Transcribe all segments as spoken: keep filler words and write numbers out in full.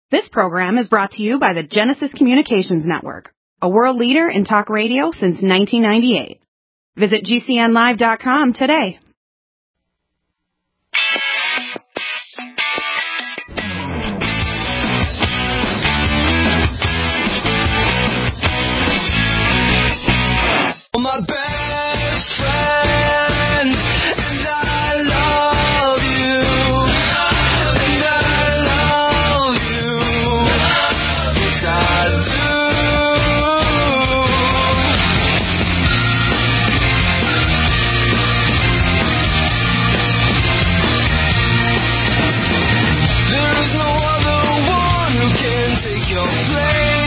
This program is brought to you by the Genesis Communications Network, a world leader in talk radio since nineteen ninety-eight. Visit G C N live dot com today. My best friend, and I love you, and I love you, yes I do. There is no other one who can take your place.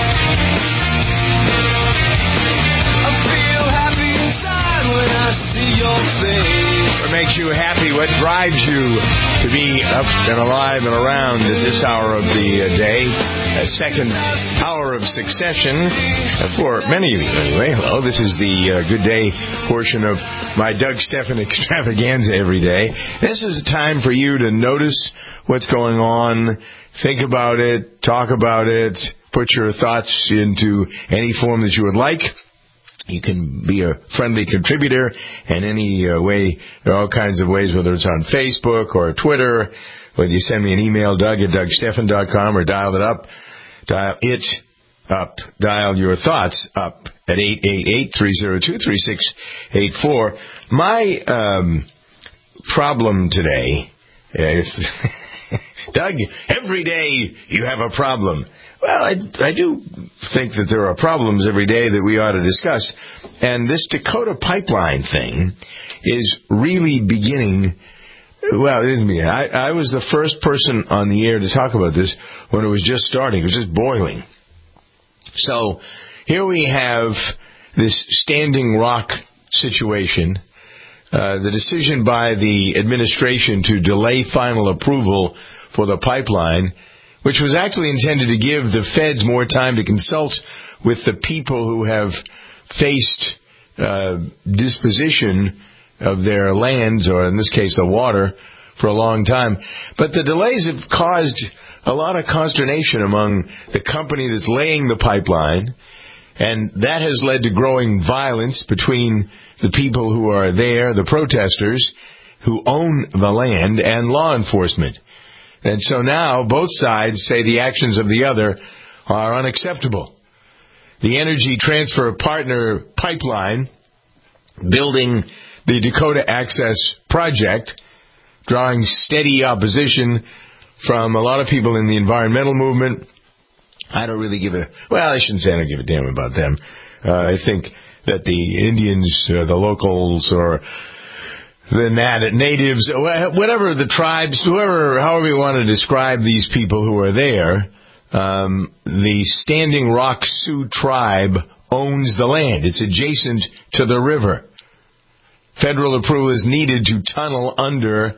What makes you happy? What drives you to be up and alive and around at this hour of the uh, day? A second hour of succession uh, for many of you, anyway. Hello, this is the uh, Good Day portion of my Doug Stephan extravaganza every day. This is a time for you to notice what's going on, think about it, talk about it, put your thoughts into any form that you would like. You can be a friendly contributor in any uh, way. There are all kinds of ways, whether it's on Facebook or Twitter, whether you send me an email, Doug at Doug Stephan dot com, or dial it up. Dial it up. Dial your thoughts up at eight eight eight, three oh two, three six eight four. My um, problem today, if Doug, every day you have a problem. Well, I, I do think that there are problems every day that we ought to discuss. And this Dakota pipeline thing is really beginning. Well, it isn't beginning. I, I was the first person on the air to talk about this when it was just starting. It was just boiling. So here we have this Standing Rock situation. Uh, the decision by the administration to delay final approval for the pipeline, which was actually intended to give the feds more time to consult with the people who have faced uh, disposition of their lands, or in this case the water, for a long time. But the delays have caused a lot of consternation among the company that's laying the pipeline, and that has led to growing violence between the people who are there, the protesters who own the land, and law enforcement. And so now both sides say the actions of the other are unacceptable. The Energy Transfer Partner Pipeline, building the Dakota Access Project, drawing steady opposition from a lot of people in the environmental movement. I don't really give a, well, I shouldn't say I don't give a damn about them. Uh, I think that the Indians, uh, the locals, or the natives, whatever the tribes, whoever, however you want to describe these people who are there, um, the Standing Rock Sioux tribe owns the land. It's adjacent to the river. Federal approval is needed to tunnel under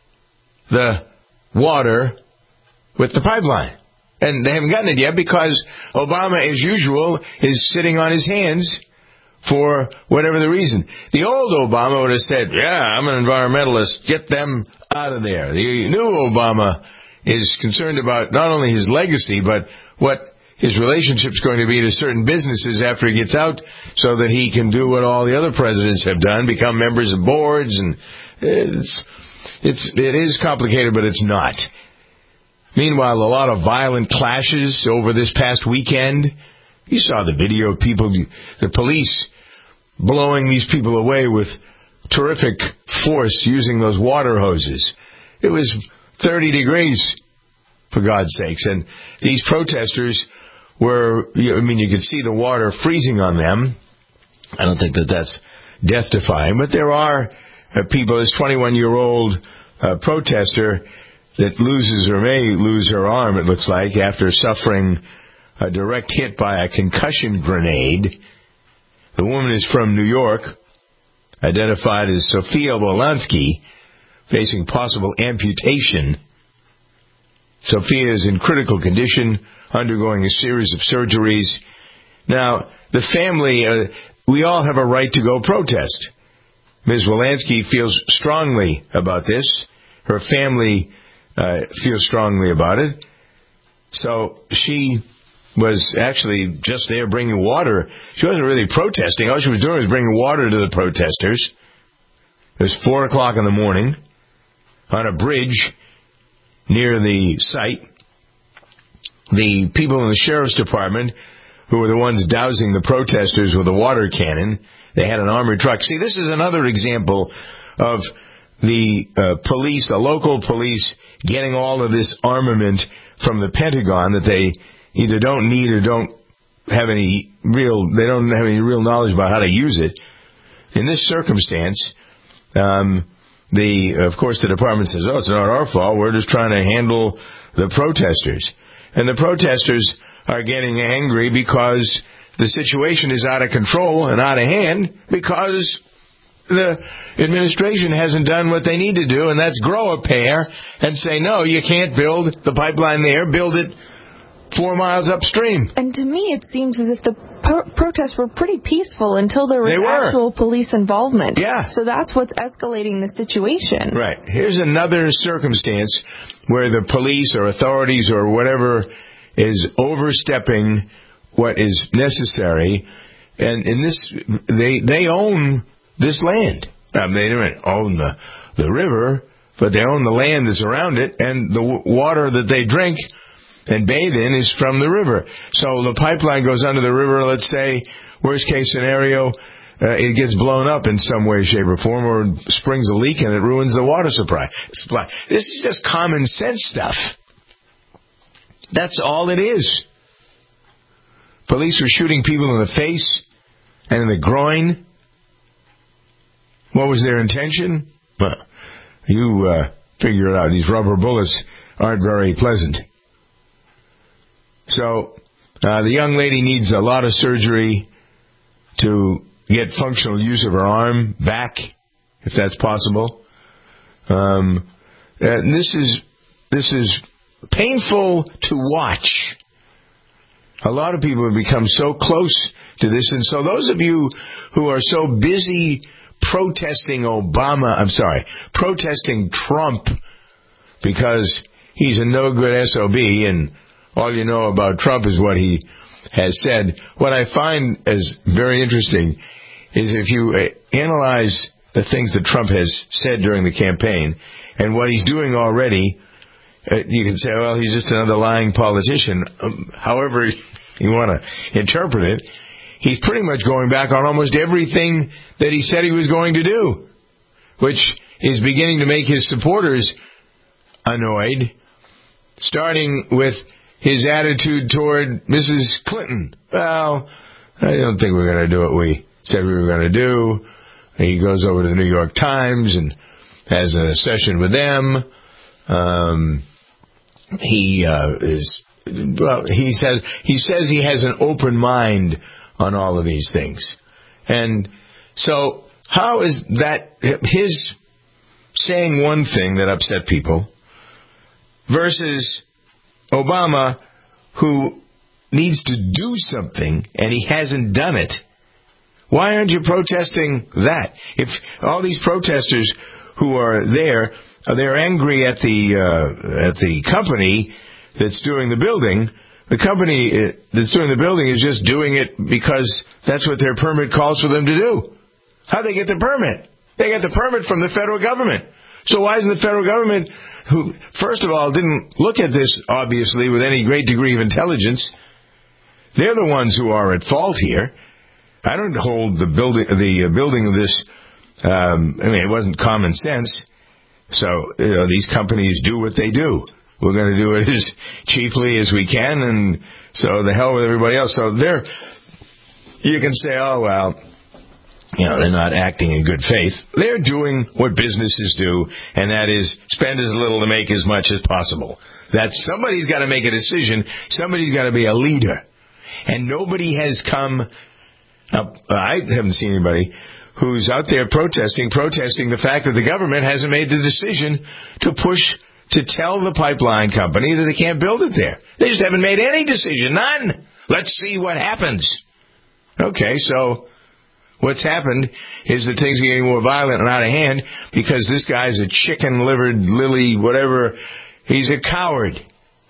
the water with the pipeline. And they haven't gotten it yet because Obama, as usual, is sitting on his hands for whatever the reason. The old Obama would have said, yeah, I'm an environmentalist, get them out of there. The new Obama is concerned about not only his legacy, but what his relationship's going to be to certain businesses after he gets out, so that he can do what all the other presidents have done, become members of boards. And it's, it's, it is complicated, but it's not. Meanwhile, a lot of violent clashes over this past weekend. You saw the video of people, the police blowing these people away with terrific force using those water hoses. It was thirty degrees, for God's sakes. And these protesters were, I mean, you could see the water freezing on them. I don't think that that's death-defying, but there are uh, people, this twenty-one-year-old uh, protester that loses or may lose her arm, it looks like, after suffering a direct hit by a concussion grenade. The woman is from New York, identified as Sophia Wolanski, facing possible amputation. Sophia is in critical condition, undergoing a series of surgeries. Now, the family, uh, we all have a right to go protest. Miz Wolanski feels strongly about this. Her family uh, feels strongly about it. So she was actually just there bringing water. She wasn't really protesting. All she was doing was bringing water to the protesters. It was four o'clock in the morning on a bridge near the site. The people in the sheriff's department, who were the ones dousing the protesters with a water cannon, they had an armored truck. See, this is another example of the uh, police, the local police, getting all of this armament from the Pentagon that they either don't need or don't have any real, they don't have any real knowledge about how to use it. In this circumstance, um, the, of course, the department says, oh, it's not our fault. We're just trying to handle the protesters. And the protesters are getting angry because the situation is out of control and out of hand because the administration hasn't done what they need to do, and that's grow a pair and say, no, you can't build the pipeline there, build it four miles upstream. And to me, it seems as if the pro- protests were pretty peaceful until there was They were. actual police involvement. Yeah. So that's what's escalating the situation. Right. Here's another circumstance where the police or authorities or whatever is overstepping what is necessary, and in this, they they own this land. I mean, they don't own the the river, but they own the land that's around it, and the w- water that they drink and bathe in is from the river. So the pipeline goes under the river, let's say, worst case scenario, uh, it gets blown up in some way, shape, or form, or springs a leak and it ruins the water supply. supply. This is just common sense stuff. That's all it is. Police were shooting people in the face and in the groin. What was their intention? Well, you uh, figure it out. These rubber bullets aren't very pleasant. So, uh, the young lady needs a lot of surgery to get functional use of her arm back, if that's possible. Um, and this is this is painful to watch. A lot of people have become so close to this, and so those of you who are so busy protesting Obama, I'm sorry, protesting Trump because he's a no-good S O B and all you know about Trump is what he has said. What I find as very interesting is if you analyze the things that Trump has said during the campaign and what he's doing already, uh, you can say, well, he's just another lying politician. Um, however you want to interpret it, he's pretty much going back on almost everything that he said he was going to do, which is beginning to make his supporters annoyed, starting with his attitude toward Missus Clinton. Well, I don't think we're going to do what we said we were going to do. He goes over to the New York Times and has a session with them. Um, he uh, is well. He says he says he has an open mind on all of these things, and so how is that his saying one thing that upset people versus Obama, who needs to do something and he hasn't done it? Why aren't you protesting that? If all these protesters who are there, they're angry at the uh, at the company that's doing the building. The company that's doing the building is just doing it because that's what their permit calls for them to do. How'd they get the permit? They got the permit from the federal government. So why isn't the federal government, who, first of all, didn't look at this, obviously, with any great degree of intelligence, they're the ones who are at fault here. I don't hold the building, the building of this, um, I mean, it wasn't common sense. So, you know, these companies do what they do. We're going to do it as cheaply as we can, and so the hell with everybody else. So they're, you can say, oh, well, you know, they're not acting in good faith. They're doing what businesses do, and that is spend as little to make as much as possible. That somebody's got to make a decision. Somebody's got to be a leader. And nobody has come up, I haven't seen anybody who's out there protesting, protesting the fact that the government hasn't made the decision to push, to tell the pipeline company that they can't build it there. They just haven't made any decision. None. Let's see what happens. Okay, so what's happened is that things are getting more violent and out of hand because this guy's a chicken-livered, lily, whatever. He's a coward.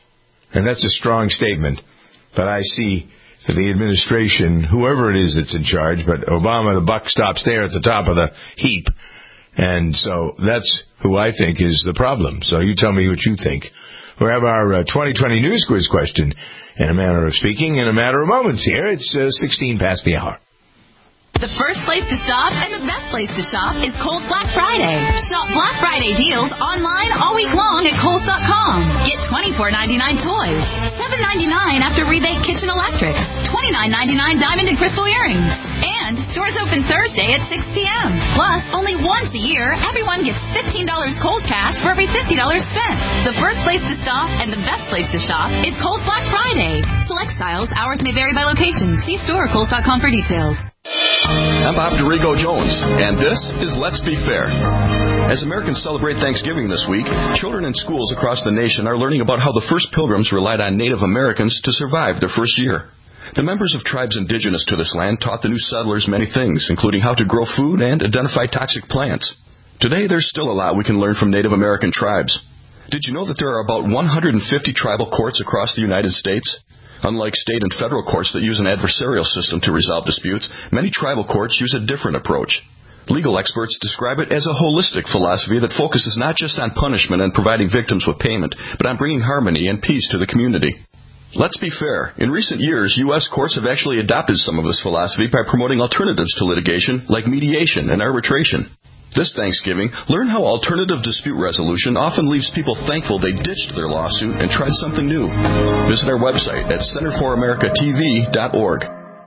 And that's a strong statement. But I see the administration, whoever it is that's in charge, but Obama, the buck stops there at the top of the heap. And so that's who I think is the problem. So you tell me what you think. We have our uh, twenty twenty News Quiz question, in a manner of speaking, in a matter of moments here. It's uh, sixteen past the hour. The first place to stop and the best place to shop is Kohl's Black Friday. Shop Black Friday deals online all week long at Kohl's dot com. Get twenty-four ninety-nine toys, seven ninety-nine after rebate kitchen electrics, twenty-nine ninety-nine diamond and crystal earrings. And stores open Thursday at six p.m. Plus, only once a year, everyone gets fifteen dollars Kohl's cash for every fifty dollars spent. The first place to stop and the best place to shop is Kohl's Black Friday. Select styles, hours may vary by location. See store or Kohl's dot com for details. I'm Bob DeRigo Jones, and this is Let's Be Fair. As Americans celebrate Thanksgiving this week, children in schools across the nation are learning about how the first pilgrims relied on Native Americans to survive their first year. The members of tribes indigenous to this land taught the new settlers many things, including how to grow food and identify toxic plants. Today, there's still a lot we can learn from Native American tribes. Did you know that there are about one hundred fifty tribal courts across the United States? Unlike state and federal courts that use an adversarial system to resolve disputes, many tribal courts use a different approach. Legal experts describe it as a holistic philosophy that focuses not just on punishment and providing victims with payment, but on bringing harmony and peace to the community. Let's be fair. In recent years, U S courts have actually adopted some of this philosophy by promoting alternatives to litigation like mediation and arbitration. This Thanksgiving, learn how alternative dispute resolution often leaves people thankful they ditched their lawsuit and tried something new. Visit our website at center for america t v dot org.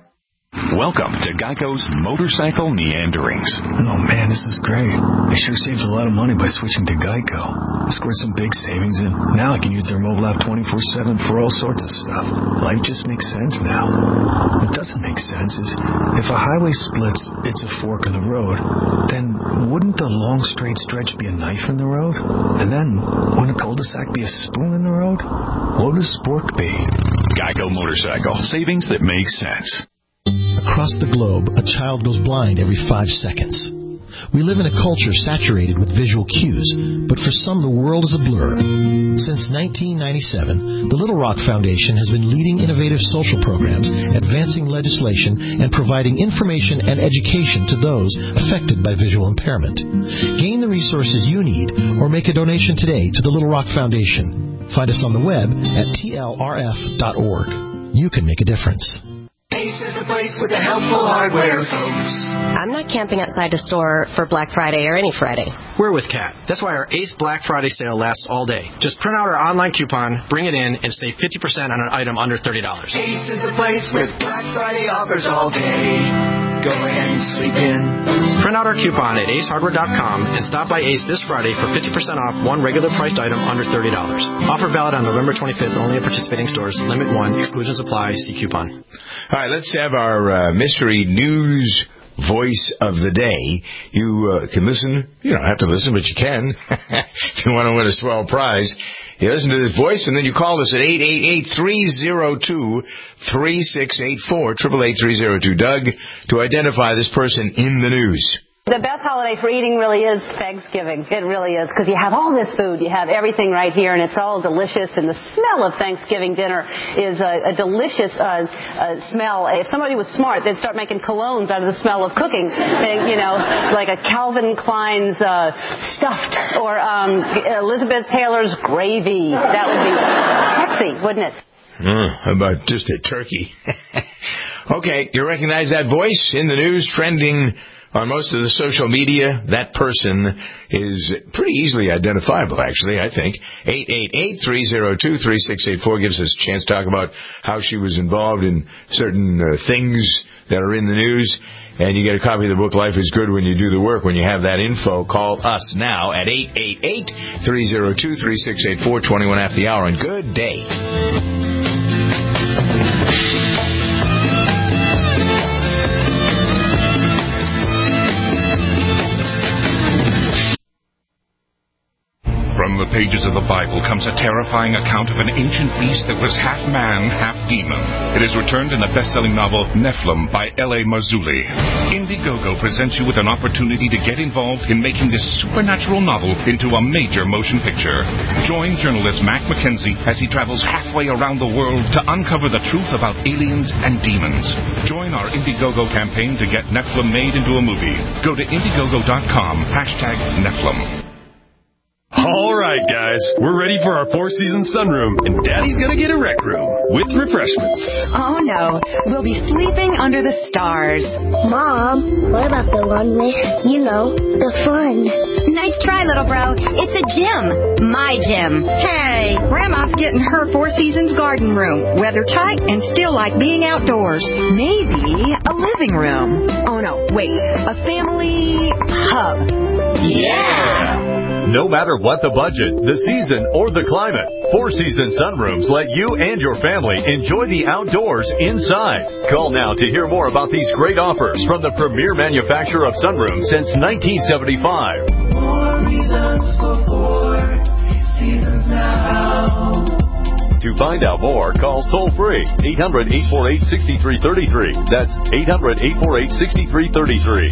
Welcome to Geico's Motorcycle Meanderings. Oh man, this is great. I sure saved a lot of money by switching to Geico. I scored some big savings and now I can use their mobile app twenty-four seven for all sorts of stuff. Life just makes sense now. What doesn't make sense is if a highway splits, it's a fork in the road, then wouldn't the long straight stretch be a knife in the road? And then wouldn't a cul-de-sac be a spoon in the road? What would a spork be? Geico Motorcycle. Savings that make sense. Across the globe, a child goes blind every five seconds. We live in a culture saturated with visual cues, but for some the world is a blur. Since nineteen ninety-seven, the Little Rock Foundation has been leading innovative social programs, advancing legislation, and providing information and education to those affected by visual impairment. Gain the resources you need or make a donation today to the Little Rock Foundation. Find us on the web at T L R F dot org. You can make a difference. Ace is the place with the helpful hardware, folks. I'm not camping outside a store for Black Friday or any Friday. We're with Kat. That's why our Ace Black Friday sale lasts all day. Just print out our online coupon, bring it in, and save fifty percent on an item under thirty dollars. Ace is the place with Black Friday offers all day. Go ahead and sleep in. Print out our coupon at ace hardware dot com and stop by Ace this Friday for fifty percent off one regular priced item under thirty dollars. Offer valid on November twenty-fifth only at participating stores. Limit one. Exclusions apply. See coupon. All right, let's have our uh, mystery news voice of the day. You uh, can listen. You don't have to listen, but you can. If you want to win a swell prize, you listen to this voice, and then you call us at eight eight eight, three oh two, three six eight four, eight eight eight, three oh two, Doug, to identify this person in the news. The best holiday for eating really is Thanksgiving. It really is, because you have all this food. You have everything right here, and it's all delicious. And the smell of Thanksgiving dinner is a, a delicious uh, uh, smell. If somebody was smart, they'd start making colognes out of the smell of cooking. They, you know, like a Calvin Klein's uh, stuffed or um, Elizabeth Taylor's gravy. That would be sexy, wouldn't it? Mm, how about just a turkey? Okay, you recognize that voice in the news, trending on most of the social media. That person is pretty easily identifiable, actually, I think. eight eight eight, three oh two, three six eight four gives us a chance to talk about how she was involved in certain uh, things that are in the news. And you get a copy of the book, Life is Good When You Do the Work. When you have that info, call us now at eight eight eight, three oh two, three six eight four, twenty-one after the hour. And good day. From the pages of the Bible comes a terrifying account of an ancient beast that was half man, half demon. It is returned in the best-selling novel Nephilim by L A Marzulli. Indiegogo presents you with an opportunity to get involved in making this supernatural novel into a major motion picture. Join journalist Mac McKenzie as he travels halfway around the world to uncover the truth about aliens and demons. Join our Indiegogo campaign to get Nephilim made into a movie. Go to Indiegogo dot com, hashtag Nephilim. All right, guys, we're ready for our Four Seasons sunroom, and Daddy's gonna get a rec room with refreshments. Oh, no. We'll be sleeping under the stars. Mom, what about the one with, you know, the fun? Nice try, little bro. It's a gym. My gym. Hey, Grandma's getting her Four Seasons garden room. Weather tight and still like being outdoors. Maybe a living room. Oh, no, wait. A family hub. Yeah! No matter what the budget, the season, or the climate, Four Seasons sunrooms let you and your family enjoy the outdoors inside. Call now to hear more about these great offers from the premier manufacturer of sunrooms since nineteen seventy-five. More reasons for Four Seasons now. To find out more, call toll-free eight hundred, eight four eight, six three three three. That's eight hundred, eight four eight, six three three three.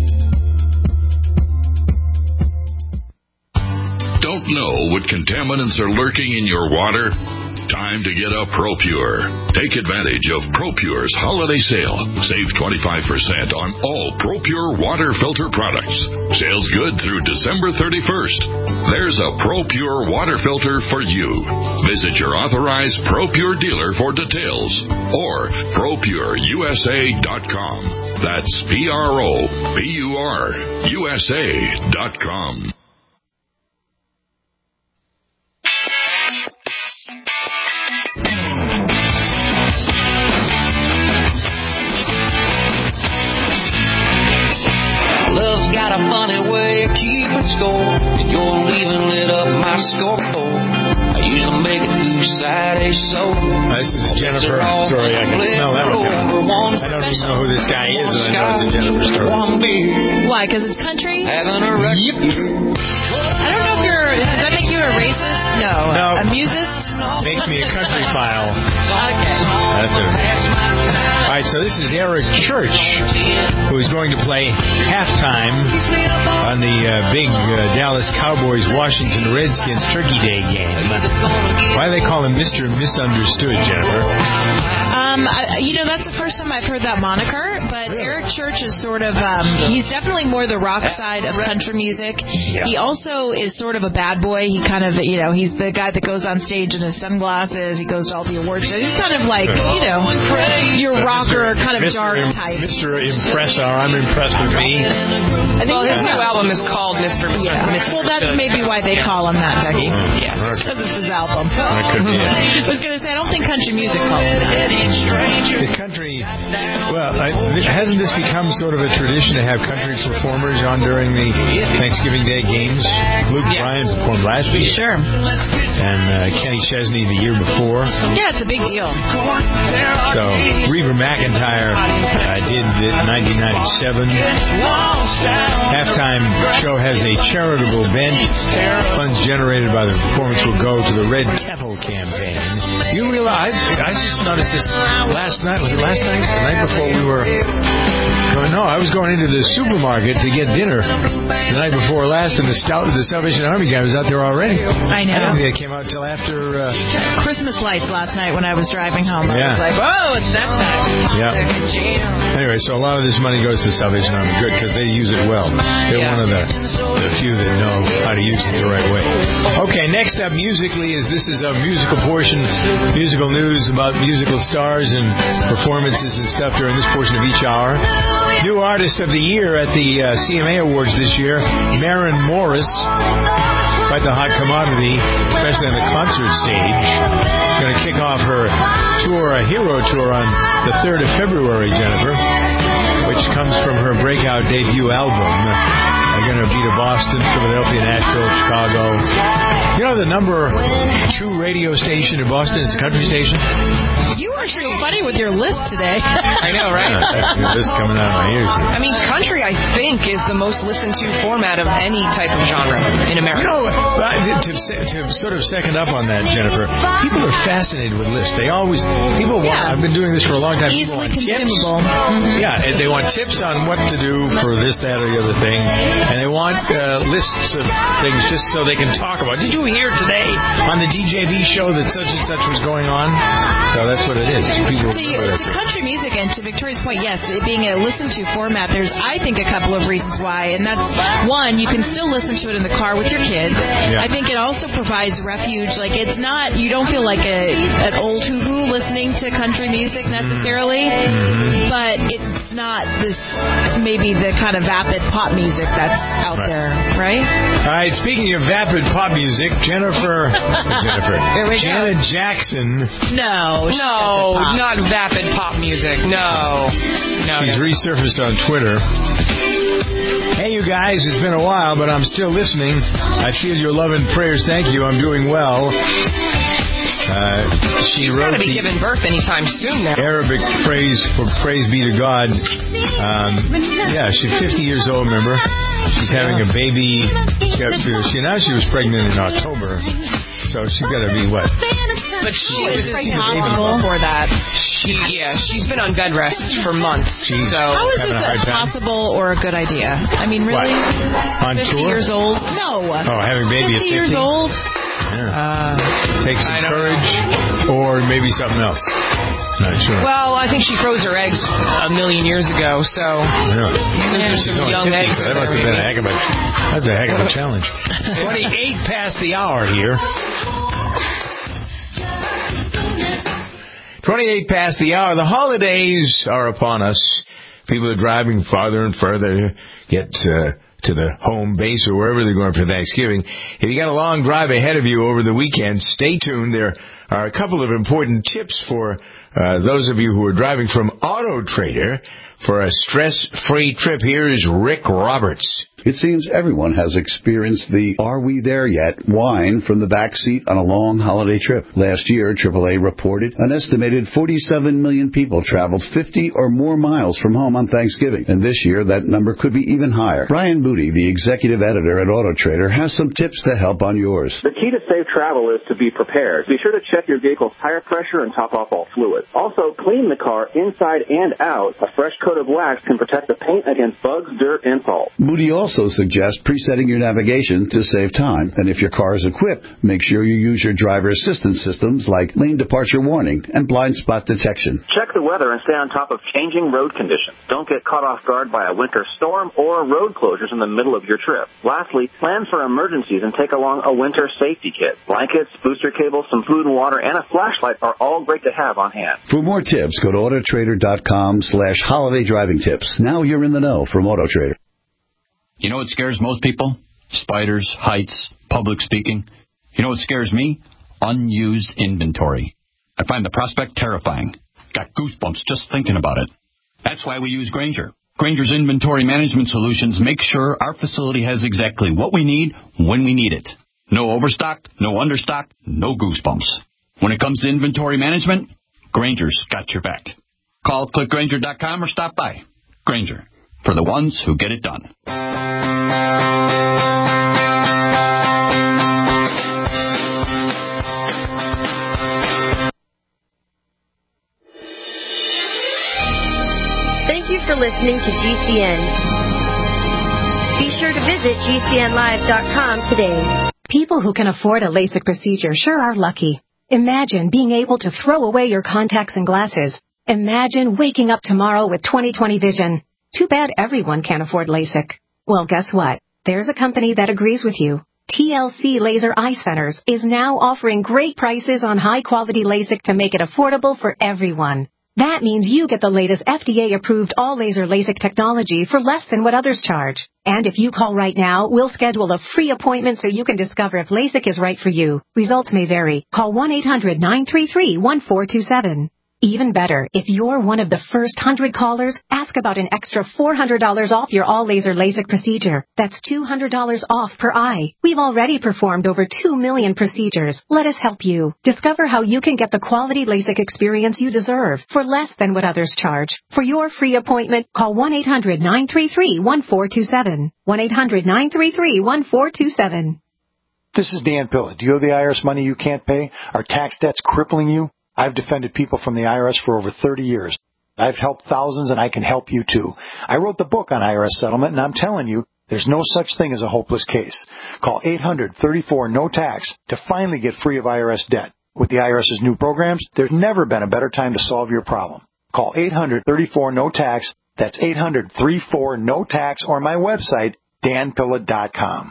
Don't know what contaminants are lurking in your water? Time to get a ProPure. Take advantage of ProPure's holiday sale. Save twenty-five percent on all ProPure water filter products. Sales good through December thirty-first. There's a ProPure water filter for you. Visit your authorized ProPure dealer for details or Pro Pure U S A dot com. That's P R O P U R U S A dot com. Love's got a funny way of keeping score, and you're leaving lit up my scoreboard. I usually make it through Saturday, so this is a Jennifer story. I can smell that one coming. I don't even know who this guy is, and I know it's a Jennifer story. Why? Because it's country? Having a wreck. Yep. I don't know if you're. Does that make you a racist? No. No. A musist? Makes me a country file. Okay. That's it. All right, so this is Eric Church, who is going to play halftime on the uh, big uh, Dallas Cowboys Washington Redskins Turkey Day game. Why do they call him Mister Misunderstood, Jennifer? Um, I, you know, that's the first time I've heard that moniker, but Eric Church is sort of, um, he's definitely more the rock side of country music. Yeah. He also is sort of a bad boy. He kind of, you know, he's the guy that goes on stage in his sunglasses. He goes to all the awards shows. He's kind of like, you know, your rocker, kind of Mister dark Im- type. Mister Impressor, I'm impressed with me. I think well, his new album is called Mister Mister Yeah. Mister Well, that's maybe why they call him that, Becky. Yeah. Because it's his album. That could be it. I was going to say, I don't think country music calls him that. Is country, well, I, hasn't this become sort of a tradition to have country performers on during the Thanksgiving Day games? Luke Yes. Bryan performed last year. Sure. And uh, Kenny Chesney the year before. Yeah, it's a big deal. So Reba McEntire uh, did it in nineteen ninety-seven. Halftime show has a charitable bent. Funds generated by the performance will go to the Red Kettle campaign. You realize, I, I just noticed this last night. Was it last night? The night before we were going, no, I was going into the supermarket to get dinner the night before last, and the, Stout, the Salvation Army guy was out there already. I know. I don't think they came out until after... Uh, Christmas lights last night when I was driving home. I Yeah. was like, whoa, it's that time. Yeah. Anyway, so a lot of this money goes to the Salvation Army. Good, because they use it well. They're Yeah. one of the, the few that know how to use it the right way. Okay, next up musically is this is a musical portion, musical news about musical stars and performances and stuff during this portion of each hour. New Artist of the Year at the uh, C M A Awards this year, Maren Morris. Quite the hot commodity, especially on the concert stage. Going to kick off her tour, a hero tour, on the third of February, Jennifer, which comes from her breakout debut album. They're going to beat Boston, Philadelphia, Nashville, Chicago. You know the number two radio station in Boston is a country station? You are so funny with your list today. I know, right? Yeah, this is coming out of my ears here. I mean, country, I think, is the most listened to format of any type of genre in America. You know, to, to sort of second up on that, Jennifer, people are fascinated with lists. They always, people want, Yeah. I've been doing this for a long time. People Easily want consumable. tips. Mm-hmm. Yeah, and they want tips on what to do for this, that, or the other thing. And they want uh, lists of things just so they can talk about. Did you hear today on the D J V show that such and such was going on? So that's what it is. People To, to country music, and to Victoria's point, yes, it being a listen-to format, there's, I think, a couple of reasons why. And that's, one, you can still listen to it in the car with your kids. Yeah. I think it also provides refuge. Like, it's not, you don't feel like a an old hoo-hoo listening to country music necessarily, Mm-hmm. but it's not this, maybe the kind of vapid pop music that's out Right. there, right? All right, speaking of vapid pop music, Jennifer, Jennifer, There we go. Janet Jackson. No, she No, doesn't pop. not vapid pop music. No. No. She's no. resurfaced on Twitter. Hey, you guys, it's been a while, but I'm still listening. I feel your love and prayers. Thank you. I'm doing well. Uh, she She's wrote got to be the giving birth anytime soon now. Arabic phrase for praise be to God. Um, yeah, she's fifty years old, remember? She's having a baby. She, got, she announced she was pregnant in October. So she's got to be what? But she She was was in in hospital hospital before that. She, yeah, she's been on bed rest for months. She's so How is having a hard this time? possible or a good idea? I mean, really? On fifty tour? years old? No. Oh, having a baby at fifty years fifty? old? Yeah. Uh, Take some I don't courage, or maybe something else. Not sure. well, I think she froze her eggs a million years ago, so Yeah. those are some She's only young fifty, eggs. so that in must there, have been a maybe. heck of a that's a heck of a challenge. Twenty-eight past the hour here. Twenty-eight past the hour. The holidays are upon us. People are driving farther and further, get uh, to the home base or wherever they're going for Thanksgiving. If you got a long drive ahead of you over the weekend, stay tuned. There are a couple of important tips for uh, those of you who are driving from Auto Trader for a stress-free trip. Here is Rick Roberts. It seems everyone has experienced the "Are we there yet?" whine from the back seat on a long holiday trip. Last year, triple A reported an estimated forty-seven million people traveled fifty or more miles from home on Thanksgiving. And this year, that number could be even higher. Brian Moody, the executive editor at Auto Trader, has some tips to help on yours. The key to safe travel is to be prepared. Be sure to check your vehicle's tire pressure and top off all fluids. Also, clean the car inside and out. A fresh coat of wax can protect the paint against bugs, dirt, and salt. Moody also suggests presetting your navigation to save time. And if your car is equipped, make sure you use your driver assistance systems like lane departure warning and blind spot detection. Check the weather and stay on top of changing road conditions. Don't get caught off guard by a winter storm or road closures in the middle of your trip. Lastly, plan for emergencies and take along a winter safety kit. Blankets, booster cables, some food and water, and a flashlight are all great to have on hand. For more tips, go to autotrader.com slash holiday driving tips. Now you're in the know from Auto Trader. You know what scares most people? Spiders, heights, public speaking. You know what scares me? Unused inventory. I find the prospect terrifying. Got goosebumps just thinking about it. That's why we use Grainger. Grainger's inventory management solutions make sure our facility has exactly what we need when we need it. No overstock, no understock, no goosebumps. When it comes to inventory management, Grainger's got your back. Call click grainger dot com or stop by. Grainger, for the ones who get it done. Thank you for listening to G C N. Be sure to visit G C N live dot com today. People who can afford a LASIK procedure sure are lucky. Imagine being able to throw away your contacts and glasses. Imagine waking up tomorrow with twenty twenty vision. Too bad everyone can't afford LASIK. Well, guess what? There's a company that agrees with you. T L C Laser Eye Centers is now offering great prices on high-quality LASIK to make it affordable for everyone. That means you get the latest F D A-approved all-laser LASIK technology for less than what others charge. And if you call right now, we'll schedule a free appointment so you can discover if LASIK is right for you. Results may vary. Call one eight hundred nine three three one four two seven. Even better, if you're one of the first one hundred callers, ask about an extra four hundred dollars off your all-laser LASIK procedure. That's two hundred dollars off per eye. We've already performed over two million procedures. Let us help you. Discover how you can get the quality LASIK experience you deserve for less than what others charge. For your free appointment, call one eight hundred nine three three one four two seven. one eight hundred nine three three one four two seven. This is Dan Pilla. Do you owe the I R S money you can't pay? Are tax debts crippling you? I've defended people from the I R S for over thirty years. I've helped thousands, and I can help you, too. I wrote the book on I R S settlement, and I'm telling you, there's no such thing as a hopeless case. Call eight hundred thirty-four no tax to finally get free of I R S debt. With the IRS's new programs, there's never been a better time to solve your problem. Call eight hundred thirty-four no tax. That's eight hundred thirty-four no tax, or my website, dan pilla dot com.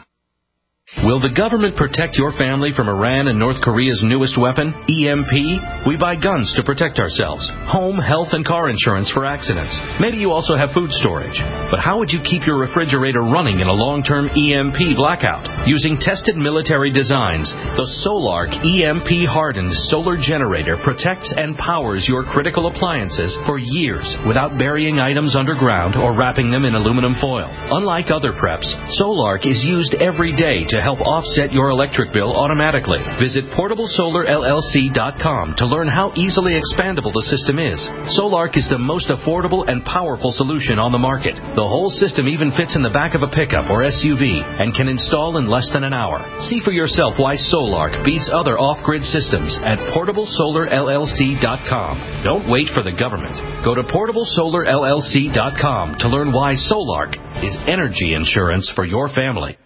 Will the government protect your family from Iran and North Korea's newest weapon, E M P? We buy guns to protect ourselves, home, health, and car insurance for accidents. Maybe you also have food storage. But how would you keep your refrigerator running in a long-term E M P blackout? Using tested military designs, the Solark E M P-hardened solar generator protects and powers your critical appliances for years without burying items underground or wrapping them in aluminum foil. Unlike other preps, Solark is used every day to to help offset your electric bill automatically. Visit portable solar L L C dot com to learn how easily expandable the system is. Solark is the most affordable and powerful solution on the market. The whole system even fits in the back of a pickup or S U V and can install in less than an hour. See for yourself why Solark beats other off-grid systems at portable solar L L C dot com. Don't wait for the government. Go to portable solar L L C dot com to learn why Solark is energy insurance for your family.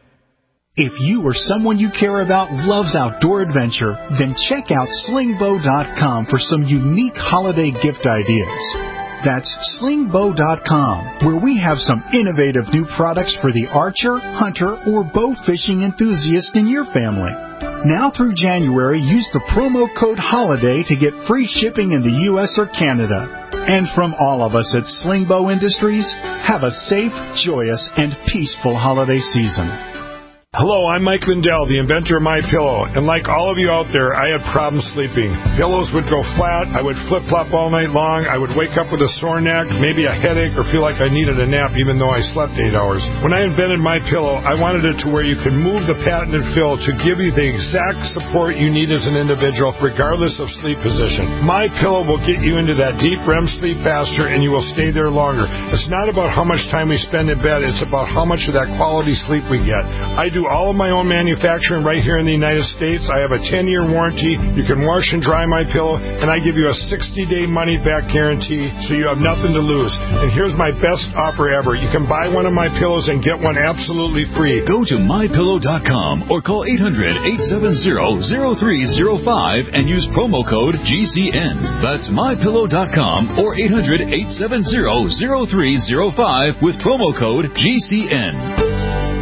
If you or someone you care about loves outdoor adventure, then check out sling bow dot com for some unique holiday gift ideas. That's sling bow dot com, where we have some innovative new products for the archer, hunter, or bow fishing enthusiast in your family. Now through January, use the promo code HOLIDAY to get free shipping in the U S or Canada. And from all of us at Sling Bow Industries, have a safe, joyous, and peaceful holiday season. Hello, I'm Mike Lindell, the inventor of MyPillow, and like all of you out there, I had problems sleeping. Pillows would go flat, I would flip-flop all night long, I would wake up with a sore neck, maybe a headache, or feel like I needed a nap even though I slept eight hours. When I invented MyPillow, I wanted it to where you could move the patented fill to give you the exact support you need as an individual, regardless of sleep position. MyPillow will get you into that deep R E M sleep faster, and you will stay there longer. It's not about how much time we spend in bed, it's about how much of that quality sleep we get. I do all of my own manufacturing right here in the United States. I have a ten-year warranty. You can wash and dry my pillow, and I give you a sixty-day money-back guarantee, so you have nothing to lose. And here's my best offer ever. You can buy one of my pillows and get one absolutely free. Go to my pillow dot com or call eight hundred, eight seven zero, zero three zero five and use promo code G C N. That's my pillow dot com or eight hundred, eight seven zero, zero three zero five with promo code G C N.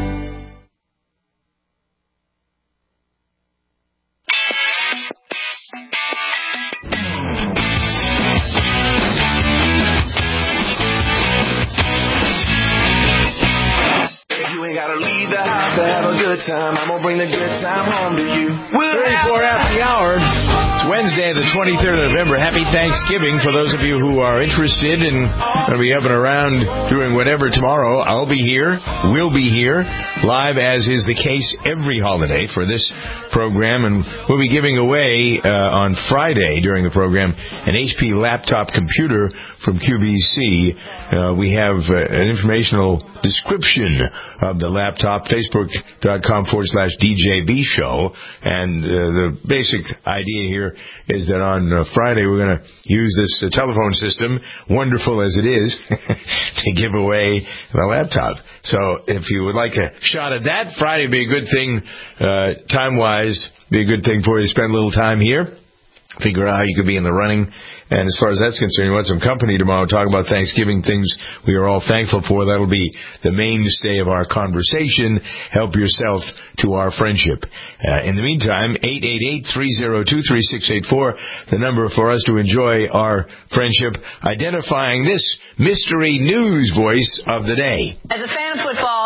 Time. I'm gonna bring the good time home to you. thirty-four after the hour. It's Wednesday, the twenty-third of November. Happy Thanksgiving for those of you who are interested and going to be up and around doing whatever tomorrow. I'll be here. We'll be here live, as is the case every holiday for this program, and we'll be giving away uh, on Friday during the program an H P laptop computer from Q V C. Uh, we have uh, an informational description of the laptop, facebook.com forward slash DJB show. And uh, the basic idea here is that on uh, Friday we're going to use this uh, telephone system, wonderful as it is, to give away the laptop. So if you would like a shot at that, Friday would be a good thing, uh, time-wise, be a good thing for you to spend a little time here, figure out how you could be in the running. And as far as that's concerned, you want some company tomorrow, talk about Thanksgiving, things we are all thankful for. That'll be the mainstay of our conversation. Help yourself to our friendship. Uh, in the meantime, eight eight eight, three oh two, three six eight four, the number for us to enjoy our friendship, identifying this mystery news voice of the day. As a fan of football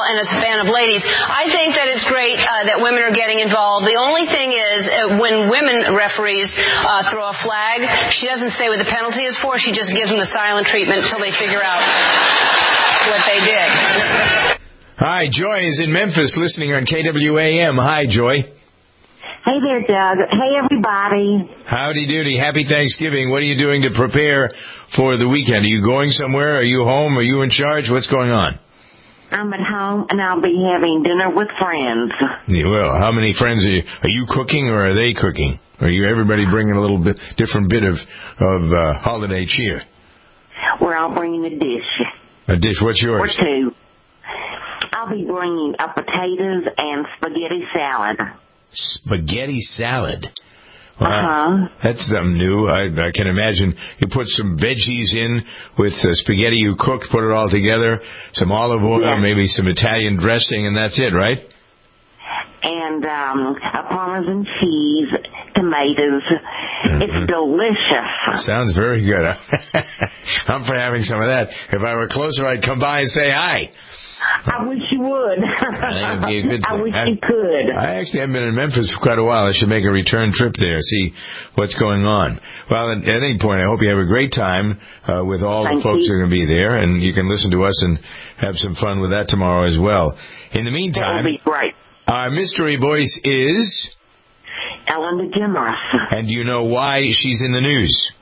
well, and as a fan of ladies, I think that it's great uh, that women are getting involved. The only thing is, uh, when women referees uh, throw a flag, she doesn't say what the penalty is for. She just gives them the silent treatment until they figure out what they did. Hi, Joy is in Memphis listening on K W A M. Hi, Joy. Hey there, Doug. Hey, everybody. Howdy doody. Happy Thanksgiving. What are you doing to prepare for the weekend? Are you going somewhere? Are you home? Are you in charge? What's going on? I'm at home, and I'll be having dinner with friends. Yeah, well, how many friends are you? Are you cooking, or are they cooking? Are you everybody bringing a little bit different bit of, of uh, holiday cheer? We're all bringing a dish. A dish. What's yours? Or two. I'll be bringing a potatoes and spaghetti salad. Spaghetti salad. Wow. Uh-huh. That's something new. I, I can imagine you put some veggies in with the spaghetti you cooked, put it all together, some olive oil, yeah. maybe some Italian dressing, and that's it, right? And um, a Parmesan cheese, tomatoes. Mm-hmm. It's delicious. Sounds very good. I'm for having some of that. If I were closer, I'd come by and say hi. I wish you would. I, think it'd be a good I thing. wish I, you could. I actually haven't been in Memphis for quite a while. I should make a return trip there, see what's going on. Well, at, at any point, I hope you have a great time uh, with all Thank the folks you. that are going to be there, and you can listen to us and have some fun with that tomorrow as well. In the meantime, that would be great. Our mystery voice is Ellen DeGeneres. And do you know why she's in the news?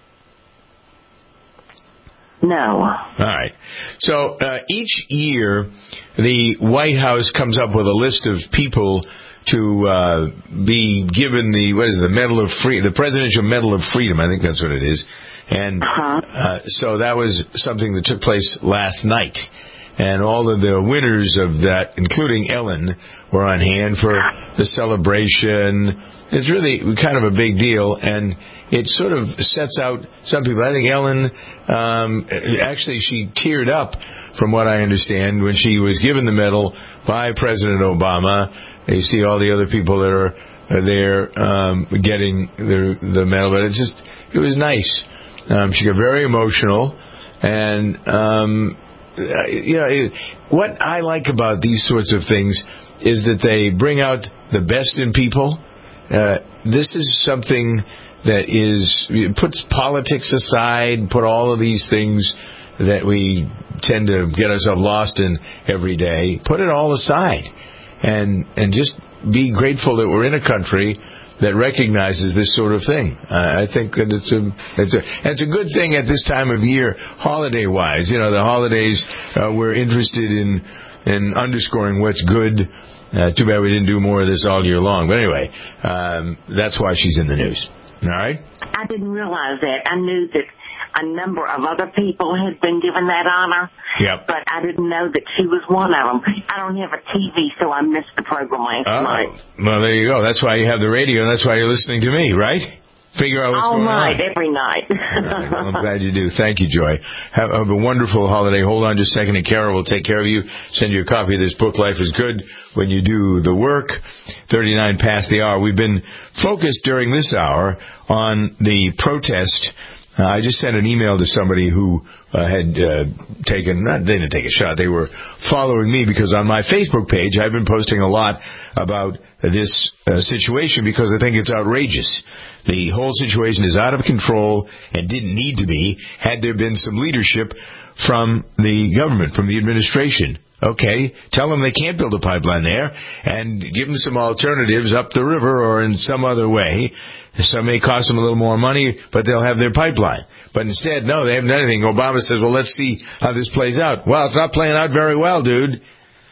No. All right. So uh, each year, the White House comes up with a list of people to uh, be given the, what is it, the Medal of Freedom, the Presidential Medal of Freedom. I think that's what it is. And uh-huh. uh, so that was something that took place last night. And all of the winners of that, including Ellen, were on hand for the celebration. It's really kind of a big deal, and it sort of sets out some people. I think Ellen, um, actually, she teared up, from what I understand, when she was given the medal by President Obama. You see all the other people that are, are there um, getting the, the medal, but it's just, it was nice. Um, she got very emotional, and um, you know, it, what I like about these sorts of things is that they bring out the best in people. Uh, this is something that is, it puts politics aside, put all of these things that we tend to get ourselves lost in every day, put it all aside, and and just be grateful that we're in a country that recognizes this sort of thing. Uh, I think that it's a, it's a it's a good thing at this time of year, holiday-wise. You know, the holidays, uh, we're interested in in underscoring what's good. Uh, too bad we didn't do more of this all year long. But anyway, um, that's why she's in the news. All right? I didn't realize that. I knew that a number of other people had been given that honor. Yep. But I didn't know that she was one of them. I don't have a T V, so I missed the program last oh. night. Well, there you go. That's why you have the radio, and that's why you're listening to me, right? Figure out what's All going night, on. every night. Right, well, I'm glad you do. Thank you, Joy. Have, have a wonderful holiday. Hold on just a second, and Kara will take care of you. Send you a copy of this book, Life is Good When You Do the Work. thirty-nine past the hour. We've been focused during this hour on the protest. Uh, I just sent an email to somebody who uh, had uh, taken, not, they didn't take a shot, they were following me because on my Facebook page I've been posting a lot about this uh, situation because I think it's outrageous. The whole situation is out of control and didn't need to be had there been some leadership from the government, from the administration. Okay, tell them they can't build a pipeline there and give them some alternatives up the river or in some other way. Some may cost them a little more money, but they'll have their pipeline. But instead, no, they haven't done anything. Obama says, well, let's see how this plays out. Well, it's not playing out very well, dude.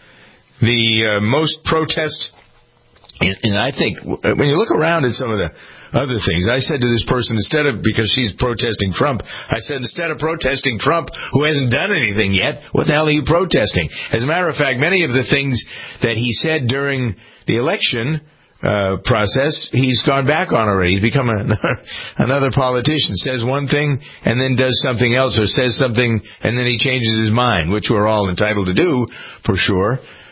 The uh, most protests, and, and I think when you look around at some of the other things, I said to this person, instead of, because she's protesting Trump, I said, instead of protesting Trump, who hasn't done anything yet, what the hell are you protesting? As a matter of fact, many of the things that he said during the election uh, process, he's gone back on already. He's become a, another politician, says one thing and then does something else, or says something and then he changes his mind, which we're all entitled to do, for sure.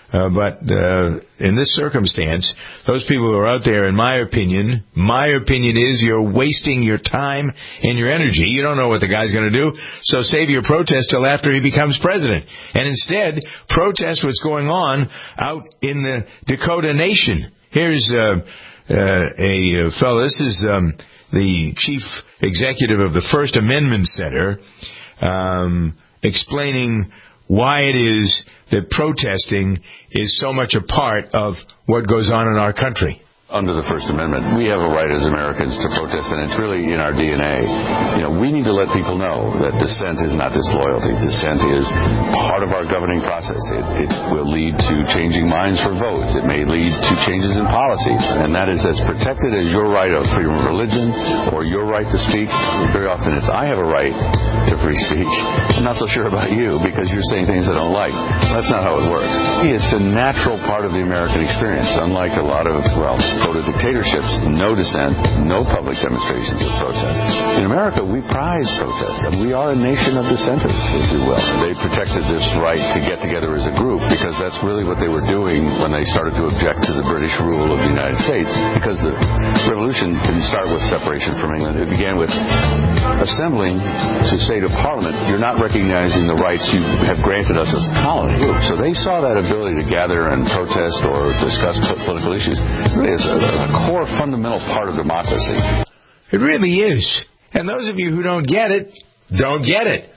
Uh, but uh, in this circumstance, those people who are out there, in my opinion, my opinion is you're wasting your time and your energy. You don't know what the guy's going to do, so save your protest till after he becomes president. And instead, protest what's going on out in the Dakota Nation. Here's uh, uh, a fellow, this is um, the chief executive of the First Amendment Center, um, explaining why it is that protesting is so much a part of what goes on in our country. Under the First Amendment, we have a right as Americans to protest, and it's really in our D N A. You know, we need to let people know that dissent is not disloyalty. Dissent is part of our governing process. It, it will lead to changing minds for votes. It may lead to changes in policy, and that is as protected as your right of freedom of religion or your right to speak. Very often it's, I have a right to free speech. I'm not so sure about you because you're saying things I don't like. That's not how it works. It's a natural part of the American experience, unlike a lot of, well, go to dictatorships, no dissent, no public demonstrations of protest. In America, we prize protest, and we are a nation of dissenters, if you will. They protected this right to get together as a group because that's really what they were doing when they started to object to the British rule of the United States, because the revolution didn't start with separation from England. It began with assembling to say to Parliament, you're not recognizing the rights you have granted us as a colony. So they saw that ability to gather and protest or discuss political issues really as a, a core fundamental part of democracy. It really is. And those of you who don't get it, don't get it.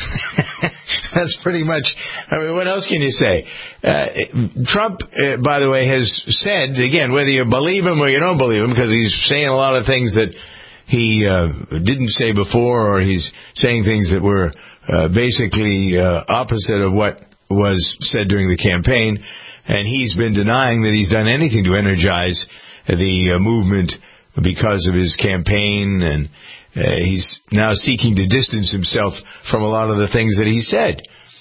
That's pretty much, I mean, what else can you say? Uh, Trump, uh, by the way, has said, again, whether you believe him or you don't believe him, because he's saying a lot of things that he uh, didn't say before, or he's saying things that were uh, basically uh, opposite of what was said during the campaign, and he's been denying that he's done anything to energize the uh, movement because of his campaign, and uh, he's now seeking to distance himself from a lot of the things that he said.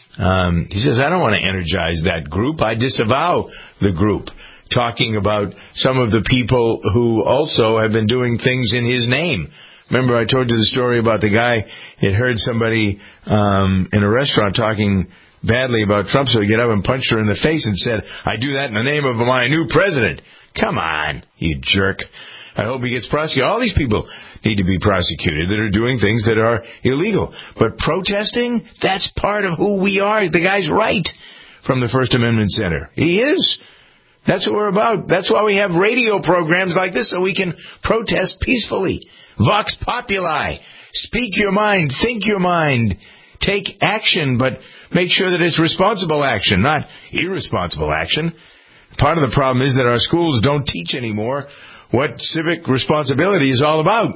Um, he says, I don't want to energize that group. I disavow the group. Talking about some of the people who also have been doing things in his name. Remember, I told you the story about the guy that heard somebody um, in a restaurant talking badly about Trump, so he got up and punched her in the face and said, I do that in the name of my new president. Come on, you jerk. I hope he gets prosecuted. All these people need to be prosecuted that are doing things that are illegal. But protesting, that's part of who we are. The guy's right from the First Amendment Center. He is. That's what we're about. That's why we have radio programs like this, so we can protest peacefully. Vox Populi. Speak your mind. Think your mind. Take action, but make sure that it's responsible action, not irresponsible action. Part of the problem is that our schools don't teach anymore what civic responsibility is all about.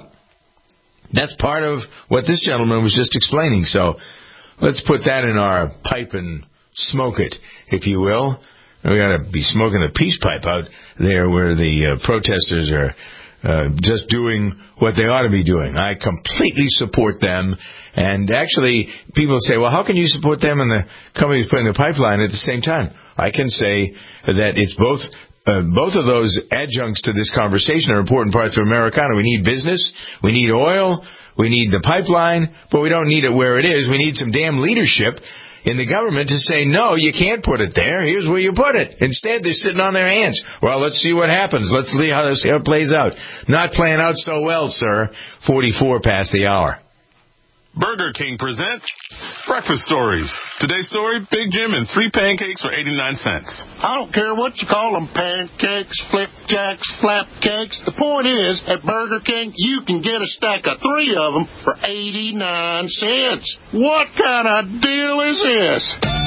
That's part of what this gentleman was just explaining. So let's put that in our pipe and smoke it, if you will. We got to be smoking a peace pipe out there where the uh, protesters are uh, just doing what they ought to be doing. I completely support them. And actually, people say, well, how can you support them and the companies putting the pipeline at the same time? I can say that it's both. Uh, both of those adjuncts to this conversation are important parts of Americana. We need business. We need oil. We need the pipeline. But we don't need it where it is. We need some damn leadership in the government to say, no, you can't put it there. Here's where you put it. Instead, they're sitting on their hands. Well, let's see what happens. Let's see how, see how it plays out. Not playing out so well, sir. forty-four past the hour. Burger King presents Breakfast Stories. Today's story, Big Jim and three pancakes for eighty-nine cents. I don't care what you call them, pancakes, flipjacks, flapcakes. The point is, at Burger King, you can get a stack of three of them for eighty-nine cents. What kind of deal is this?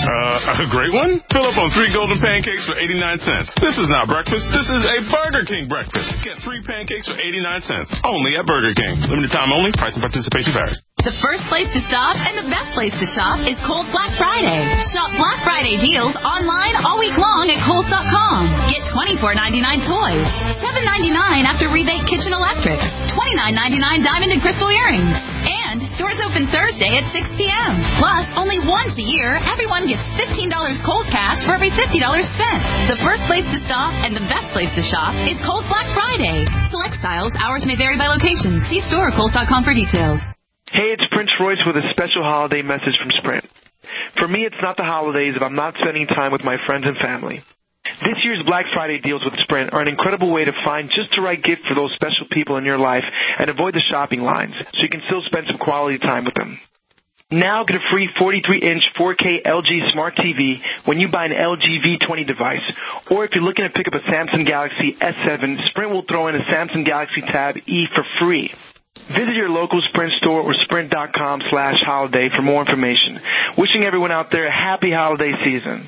Uh, a great one? Fill up on three golden pancakes for eighty-nine cents. This is not breakfast. This is a Burger King breakfast. Get three pancakes for eighty-nine cents. Only at Burger King. Limited time only. Price and participation vary. The first place to stop and the best place to shop is Kohl's Black Friday. Shop Black Friday deals online all week long at Kohl's dot com. Get twenty-four ninety-nine toys, seven ninety-nine after rebate kitchen electrics, twenty-nine ninety-nine diamond and crystal earrings. And stores open Thursday at six p.m. Plus, only once a year, everyone gets fifteen dollars Kohl's cash for every fifty dollars spent. The first place to stop and the best place to shop is Kohl's Black Friday. Select styles, hours may vary by location. See store or Kohl's dot com for details. Hey, it's Prince Royce with a special holiday message from Sprint. For me, it's not the holidays if I'm not spending time with my friends and family. This year's Black Friday deals with Sprint are an incredible way to find just the right gift for those special people in your life and avoid the shopping lines, so you can still spend some quality time with them. Now get a free forty-three inch four K L G Smart T V when you buy an L G V twenty device. Or if you're looking to pick up a Samsung Galaxy S seven, Sprint will throw in a Samsung Galaxy Tab E for free. Visit your local Sprint store or sprint.com slash holiday for more information. Wishing everyone out there a happy holiday season.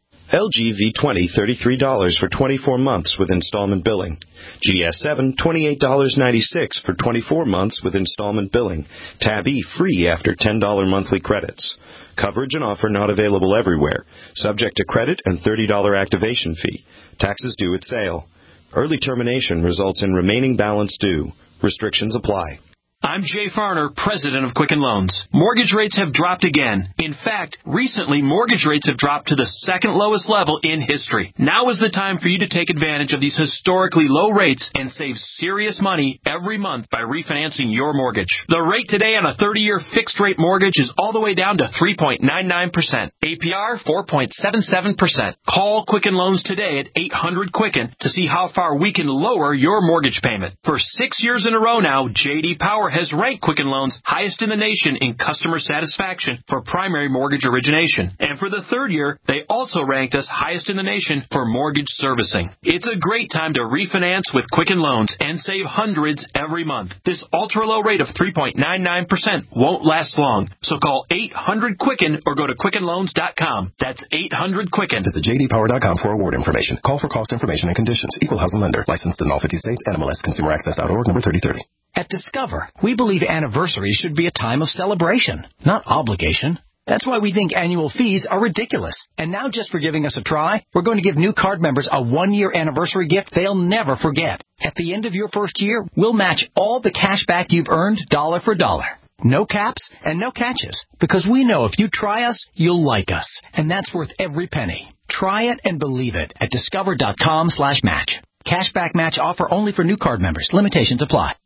L G V twenty, thirty-three dollars for twenty-four months with installment billing. G S seven, twenty-eight dollars and ninety-six cents for twenty-four months with installment billing. Tab E free after ten dollars monthly credits. Coverage and offer not available everywhere. Subject to credit and thirty dollars activation fee. Taxes due at sale. Early termination results in remaining balance due. Restrictions apply. I'm Jay Farner, president of Quicken Loans. Mortgage rates have dropped again. In fact, recently, mortgage rates have dropped to the second lowest level in history. Now is the time for you to take advantage of these historically low rates and save serious money every month by refinancing your mortgage. The rate today on a thirty-year fixed-rate mortgage is all the way down to three point nine nine percent. A P R, four point seven seven percent. Call Quicken Loans today at eight hundred Quicken to see how far we can lower your mortgage payment. For six years in a row now, J D Power has ranked Quicken Loans highest in the nation in customer satisfaction for primary mortgage origination. And for the third year, they also ranked us highest in the nation for mortgage servicing. It's a great time to refinance with Quicken Loans and save hundreds every month. This ultra-low rate of three point nine nine percent won't last long. So call eight hundred Quicken or go to quicken loans dot com. That's eight hundred Quicken. Visit j d power dot com for award information. Call for cost information and conditions. Equal housing lender. Licensed in all fifty states. N M L S Consumer Access dot org, number thirty thirty. At Discover, we believe anniversaries should be a time of celebration, not obligation. That's why we think annual fees are ridiculous. And now, just for giving us a try, we're going to give new card members a one-year anniversary gift they'll never forget. At the end of your first year, we'll match all the cash back you've earned dollar for dollar. No caps and no catches, because we know if you try us, you'll like us. And that's worth every penny. Try it and believe it at discover dot com slash match. Cashback match offer only for new card members. Limitations apply.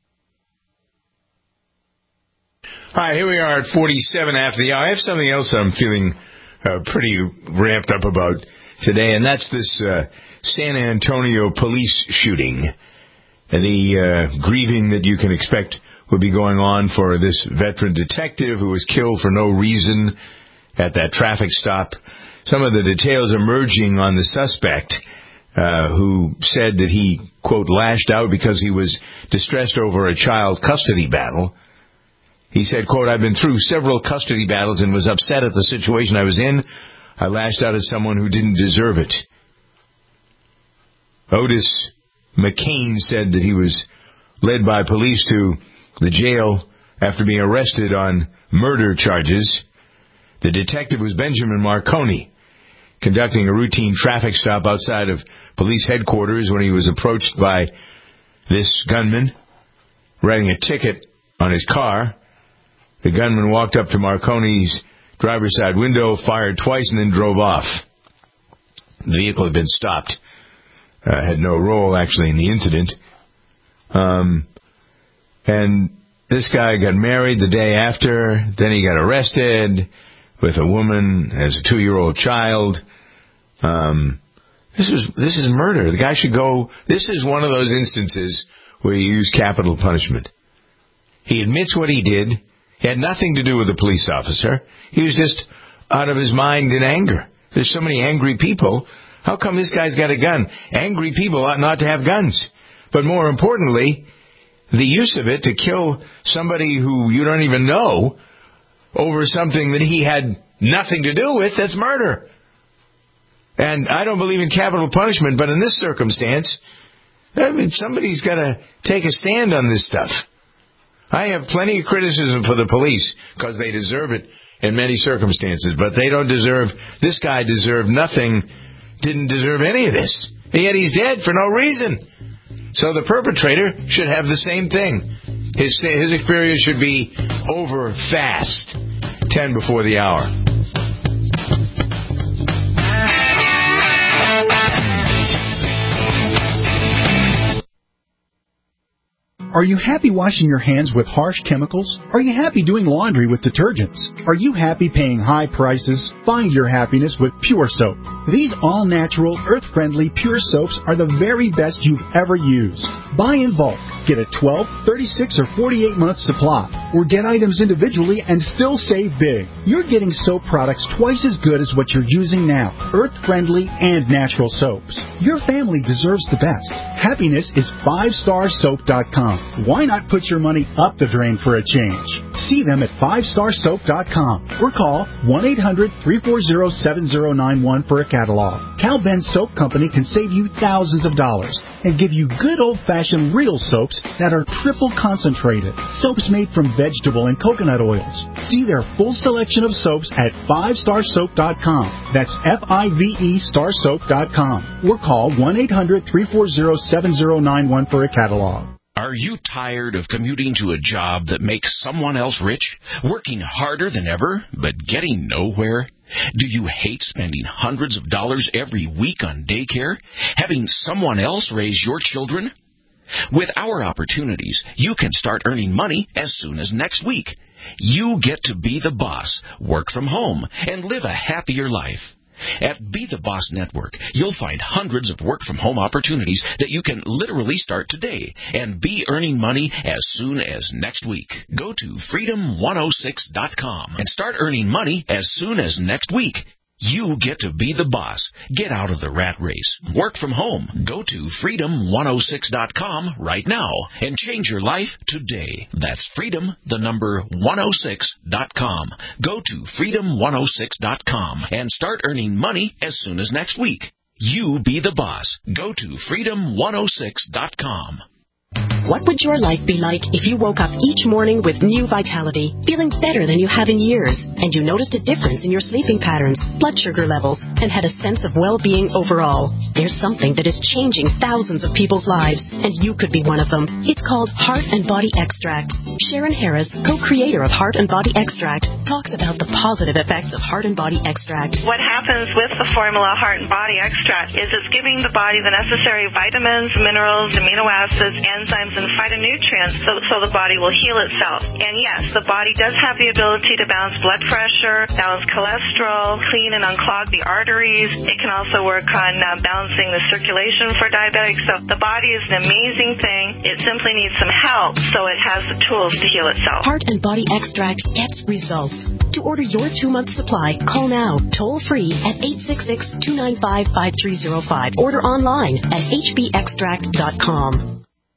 All right, here we are at forty-seven after the hour. I have something else I'm feeling uh, pretty ramped up about today, and that's this uh, San Antonio police shooting. The uh, grieving that you can expect will be going on for this veteran detective who was killed for no reason at that traffic stop. Some of the details emerging on the suspect uh, who said that he, quote, lashed out because he was distressed over a child custody battle. He said, quote, I've been through several custody battles and was upset at the situation I was in. I lashed out at someone who didn't deserve it. Otis McCain said that he was led by police to the jail after being arrested on murder charges. The detective was Benjamin Marconi, conducting a routine traffic stop outside of police headquarters when he was approached by this gunman, writing a ticket on his car. The gunman walked up to Marconi's driver's side window, fired twice, and then drove off. The vehicle had been stopped. Uh, had no role, actually, in the incident. Um, and this guy got married the day after. Then he got arrested with a woman as a two-year-old child. Um, this is this is murder. The guy should go. This is one of those instances where you use capital punishment. He admits what he did. He had nothing to do with the police officer. He was just out of his mind in anger. There's so many angry people. How come this guy's got a gun? Angry people ought not to have guns. But more importantly, the use of it to kill somebody who you don't even know over something that he had nothing to do with, that's murder. And I don't believe in capital punishment, but in this circumstance, I mean, somebody's got to take a stand on this stuff. I have plenty of criticism for the police because they deserve it in many circumstances, but they don't deserve, this guy deserved nothing, didn't deserve any of this. And yet he's dead for no reason. So the perpetrator should have the same thing. His, his experience should be over fast. Ten before the hour. Are you happy washing your hands with harsh chemicals? Are you happy doing laundry with detergents? Are you happy paying high prices? Find your happiness with Pure Soap. These all-natural, earth-friendly, pure soaps are the very best you've ever used. Buy in bulk. Get a twelve, thirty-six, or forty-eight month supply. Or get items individually and still save big. You're getting soap products twice as good as what you're using now. Earth-friendly and natural soaps. Your family deserves the best. Happiness is five star soap dot com. Why not put your money up the drain for a change? See them at five star soap dot com or call one eight hundred, three four zero, seven zero nine one for a catalog. Cal Ben Soap Company can save you thousands of dollars and give you good old-fashioned real soaps that are triple concentrated. Soaps made from vegetable and coconut oils. See their full selection of soaps at five star soap dot com. That's F I V E star soap dot com. Or call one eight hundred, three four zero, seven zero nine one for a catalog. Are you tired of commuting to a job that makes someone else rich? Working harder than ever, but getting nowhere? Do you hate spending hundreds of dollars every week on daycare? Having someone else raise your children? With our opportunities, you can start earning money as soon as next week. You get to be the boss, work from home, and live a happier life. At Be the Boss Network, you'll find hundreds of work-from-home opportunities that you can literally start today and be earning money as soon as next week. Go to freedom one oh six dot com and start earning money as soon as next week. You get to be the boss. Get out of the rat race. Work from home. Go to freedom one oh six dot com right now and change your life today. That's freedom, the number one oh six dot com. Go to freedom one oh six dot com and start earning money as soon as next week. You be the boss. Go to freedom one oh six dot com. What would your life be like if you woke up each morning with new vitality, feeling better than you have in years, and you noticed a difference in your sleeping patterns, blood sugar levels, and had a sense of well-being overall? There's something that is changing thousands of people's lives, and you could be one of them. It's called Heart and Body Extract. Sharon Harris, co-creator of Heart and Body Extract, talks about the positive effects of Heart and Body Extract. What happens with the formula Heart and Body Extract is it's giving the body the necessary vitamins, minerals, amino acids, enzymes, and phytonutrients so, so the body will heal itself. And yes, the body does have the ability to balance blood pressure, balance cholesterol, clean and unclog the arteries. It can also work on uh, balancing the circulation for diabetics. So the body is an amazing thing. It simply needs some help so it has the tools to heal itself. Heart and Body Extract gets results. To order your two-month supply, call now, toll-free at eight six six, two nine five, five three zero five. Order online at h b extract dot com.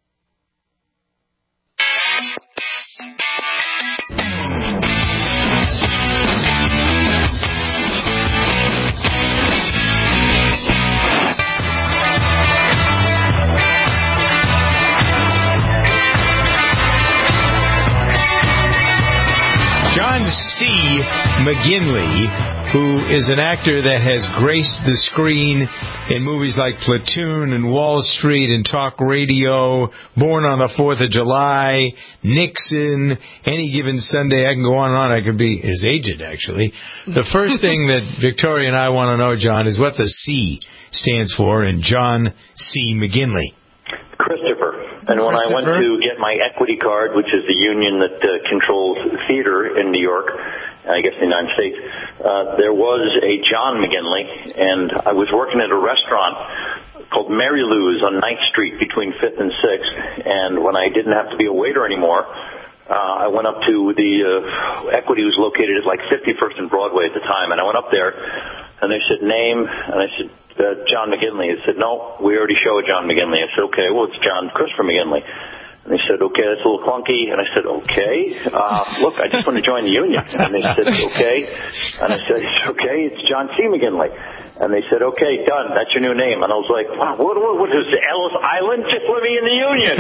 John C. McGinley, who is an actor that has graced the screen in movies like Platoon and Wall Street and talk radio, Born on the fourth of July, Nixon, Any Given Sunday. I can go on and on. I could be his agent, actually. The first thing that Victoria and I want to know, John, is what the C stands for in John C. McGinley. Christopher. And when I went to get my equity card, which is the union that uh, controls theater in New York, I guess the United States, uh, there was a John McGinley, and I was working at a restaurant called Mary Lou's on ninth Street between fifth and sixth, and when I didn't have to be a waiter anymore, uh, I went up to the uh, equity was located at like fifty-first and Broadway at the time, and I went up there, and they said, name, and I said, Uh, John McGinley. They said, no, we already show a John McGinley. I said, okay, well, it's John Christopher McGinley. And they said, okay, that's a little clunky. And I said, okay, uh, look, I just want to join the union. And they said, okay. And I said, okay, it's John C. McGinley. And they said, okay, done. That's your new name. And I was like, wow, what, what, what is it, Ellis Island? Just let me in the union.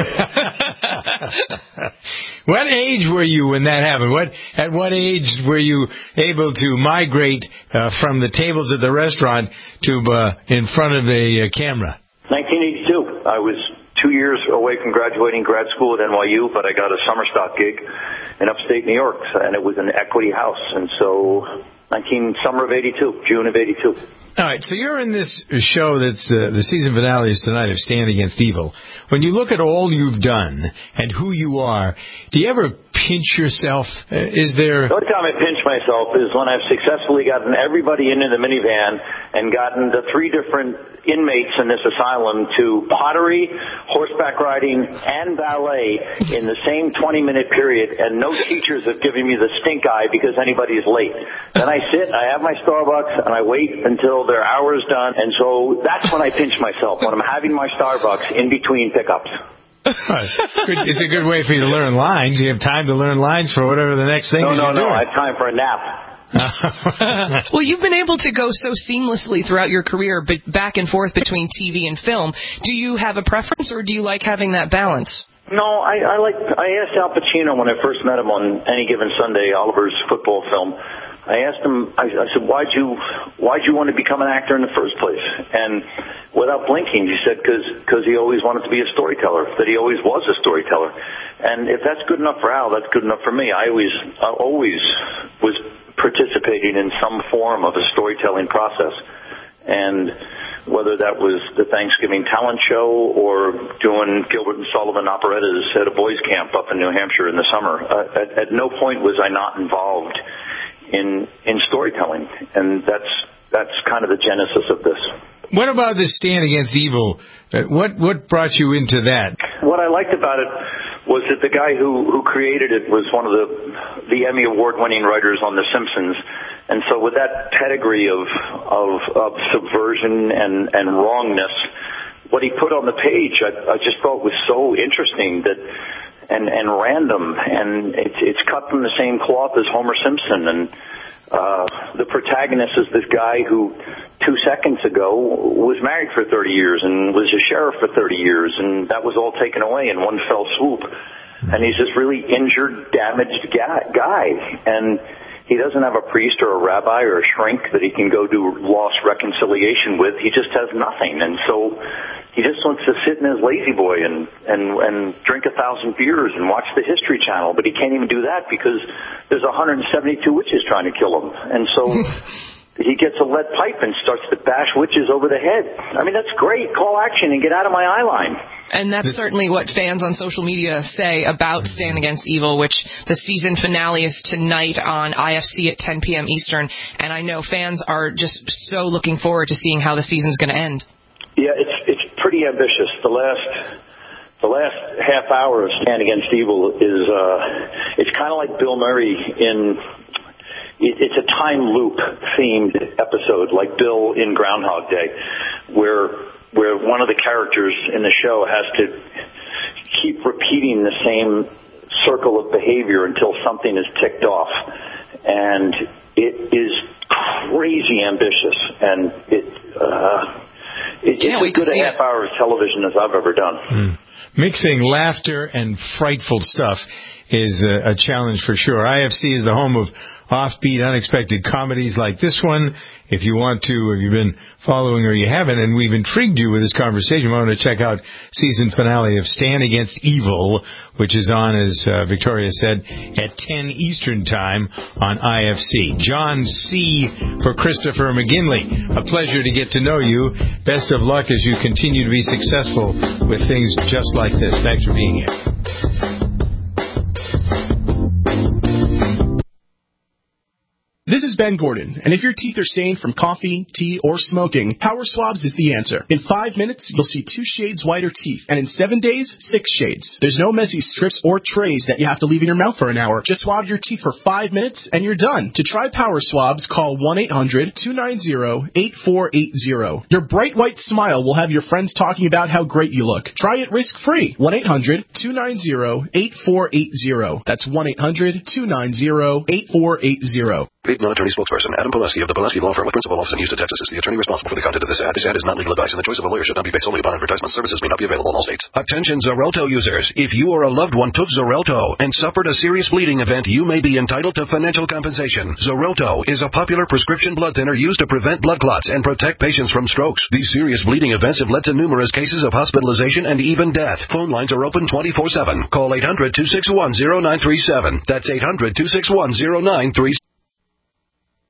What age were you when that happened? What At what age were you able to migrate uh, from the tables at the restaurant to uh, in front of a uh, camera? nineteen eighty-two. I was two years away from graduating grad school at N Y U, but I got a summer stock gig in upstate New York, and it was an equity house. And so nineteen summer of eighty-two, June of eighty-two. All right, so you're in this show that's uh, the season finale is tonight of Stand Against Evil. When you look at all you've done and who you are, do you ever pinch yourself? Uh, is there... The only time I pinch myself is when I've successfully gotten everybody into the minivan and gotten the three different inmates in this asylum to pottery, horseback riding, and ballet in the same twenty-minute period, and no teachers have given me the stink eye because anybody's late. Then I sit, I have my Starbucks, and I wait until their hour's done, and so that's when I pinch myself, when I'm having my Starbucks in between pickups. Good, it's a good way for you to learn lines. You have time to learn lines for whatever the next thing no, is no, you're no, doing. I have time for a nap. Well, you've been able to go so seamlessly throughout your career, but back and forth between T V and film. Do you have a preference, or do you like having that balance? No, I, I like. I asked Al Pacino when I first met him on Any Given Sunday, Oliver's football film. I asked him. I, I said, "Why'd you, why'd you want to become an actor in the first place?" And without blinking, he said, "Because, because he always wanted to be a storyteller. That he always was a storyteller. And if that's good enough for Al, that's good enough for me. I always, I always was participating in some form of a storytelling process." And whether that was the Thanksgiving talent show or doing Gilbert and Sullivan operettas at a boys' camp up in New Hampshire in the summer, uh, at, at no point was I not involved in in storytelling, and that's that's kind of the genesis of this. What about the Stand Against Evil? Uh, what what brought you into that? What I liked about it was that the guy who, who created it was one of the the Emmy Award-winning writers on The Simpsons, and so with that pedigree of of, of subversion and, and wrongness, what he put on the page, I, I just thought was so interesting that and and random, and it's it's cut from the same cloth as Homer Simpson, and uh, the protagonist is this guy who two seconds ago was married for thirty years and was a sheriff for thirty years, and that was all taken away in one fell swoop. And he's this really injured, damaged guy, and he doesn't have a priest or a rabbi or a shrink that he can go do lost reconciliation with. He just has nothing, and so he just wants to sit in his lazy boy and and and drink a thousand beers and watch the History Channel, but he can't even do that because there's one hundred seventy-two witches trying to kill him, and so he gets a lead pipe and starts to bash witches over the head. I mean, that's great. Call action and get out of my eye line. And that's certainly what fans on social media say about Stand Against Evil, which the season finale is tonight on I F C at ten p.m. Eastern. And I know fans are just so looking forward to seeing how the season's going to end. Yeah, it's it's pretty ambitious. The last the last half hour of Stand Against Evil is uh, it's kind of like Bill Murray in. It's a time loop themed episode, like Bill in Groundhog Day, where where one of the characters in the show has to keep repeating the same circle of behavior until something is ticked off. And it is crazy ambitious, and it, uh, it it's as good a half hour of television as I've ever done. Mm. Mixing laughter and frightful stuff is a, a challenge for sure. I F C is the home of offbeat, unexpected comedies like this one. If you want to, if you've been following or you haven't, and we've intrigued you with this conversation, you want to check out season finale of Stand Against Evil, which is on, as uh, Victoria said, at ten Eastern Time on I F C. John C. for Christopher McGinley. A pleasure to get to know you. Best of luck as you continue to be successful with things just like this. Thanks for being here. This is Ben Gordon, and if your teeth are stained from coffee, tea, or smoking, Power Swabs is the answer. In five minutes, you'll see two shades whiter teeth, and in seven days, six shades. There's no messy strips or trays that you have to leave in your mouth for an hour. Just swab your teeth for five minutes, and you're done. To try Power Swabs, call one eight hundred two nine zero eight four eight zero. Your bright white smile will have your friends talking about how great you look. Try it risk-free. one eight hundred two nine zero eight four eight zero. That's one eight hundred two nine zero eight four eight zero. Paid non-attorney spokesperson Adam Pulaski of the Pulaski Law Firm with principal office in Houston, Texas is the attorney responsible for the content of this ad. This ad is not legal advice, and the choice of a lawyer should not be based solely upon advertisement. Services may not be available in all states. Attention Xarelto users. If you or a loved one took Xarelto and suffered a serious bleeding event, you may be entitled to financial compensation. Xarelto is a popular prescription blood thinner used to prevent blood clots and protect patients from strokes. These serious bleeding events have led to numerous cases of hospitalization and even death. Phone lines are open twenty-four seven. Call eight hundred two six one zero nine three seven. That's eight hundred two six one zero nine three